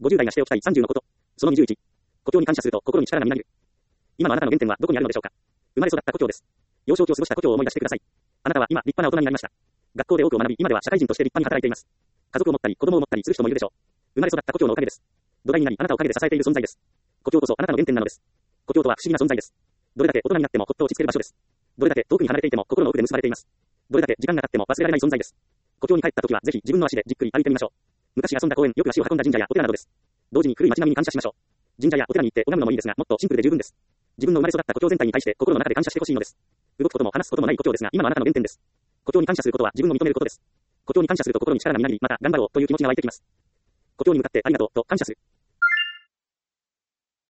50代がしておきたい30のこと。その21。故郷に感謝すると心に力がみなぎる。今のあなたの原点はどこにあるのでしょうか。生まれ育った故郷です。幼少期を過ごした故郷を思い出してください。あなたは今、立派な大人になりました。学校で多くを学び、今では社会人として立派に働いています。家族を持ったり、子供を持ったりする人もいるでしょう。生まれ育った故郷のおかげです。土台になり、あなたを陰で支えている存在です。故郷こそあなたの原点なのです。故郷とは不思議な存在です。どれだけ大人になってもほっと落ち着ける場所です。どれだけ遠くに離れていても心の奥で結ばれています。どれだけ時間が経っても忘れられない存在です。故郷に帰った時はぜひ自分の足でじっくり歩いてみましょう。昔遊んだ公園、よく足を運んだ神社やお寺などです。同時に古い街並みに感謝しましょう。神社やお寺に行って拝むのもいいですが、もっとシンプルで十分です。自分の生まれ育った故郷全体に対して心の中で感謝してほしいのです。動くことも話すこともない故郷ですが、今のあなたの原点です。故郷に感謝することは自分を認めることです。故郷に感謝すると心に力がみなぎり、また頑張ろうという気持ちが湧いてきます。故郷に向かってありがとうと感謝する。